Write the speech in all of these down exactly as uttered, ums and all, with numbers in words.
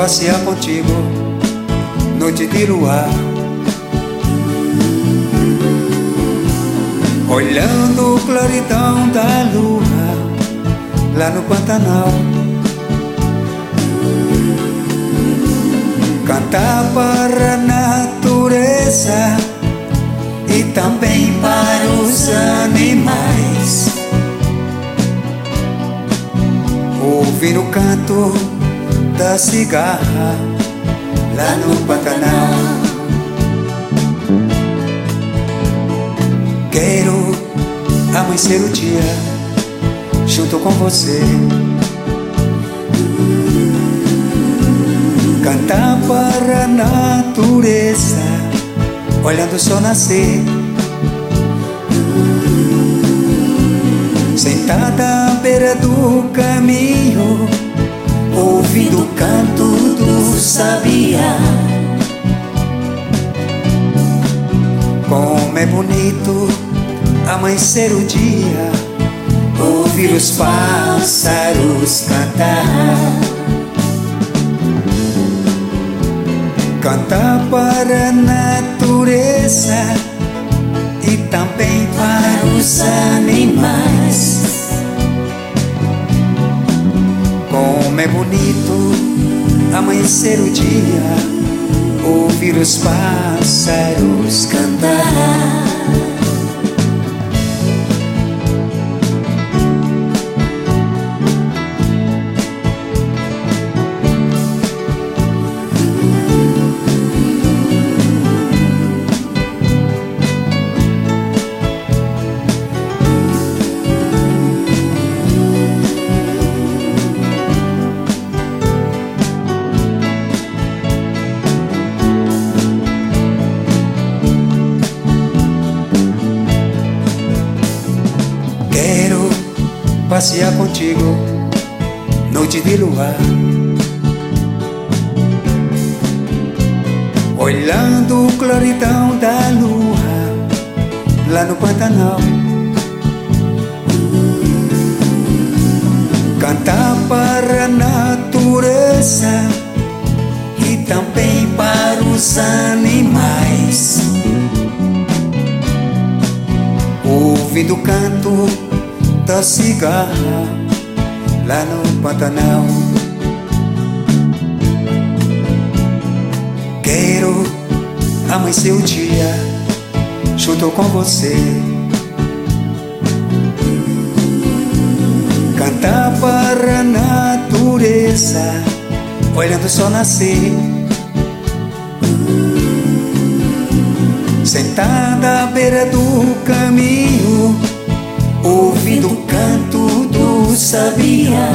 passear contigo, noite de luar, olhando o claridão da lua lá no Pantanal. Cantar para a natureza e também para os animais, ouvir o canto da cigarra lá no Pantanal. Quero amanhecer o dia junto com você, cantar para a natureza, olhando o sol nascer, sentada à beira do caminho, ouvindo o canto do sabiá. Como é bonito amanhecer o dia, ouvir os pássaros cantar, cantar para a natureza e também para os animais. Como é bonito amanhecer o dia, ouvir os pássaros cantar. Quero passear contigo, noite de luar, olhando o claridão da lua lá no Pantanal. Cantar para a natureza e também para os animais, ouvindo o canto da cigarra lá no Pantanal. Quero amanhecer o dia junto com você, cantar para a natureza, olhando o sol nascer, sentada à beira do caminho, ouvindo o canto do sabiá.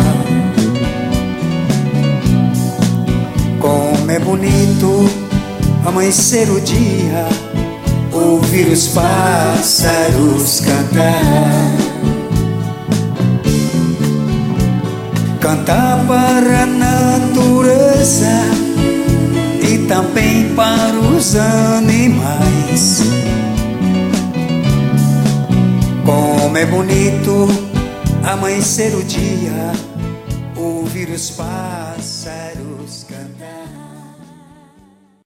Como é bonito amanhecer o dia, ouvir os pássaros cantar, cantar para a natureza e também para os animais. Como é bonito amanhecer o dia, ouvir os pássaros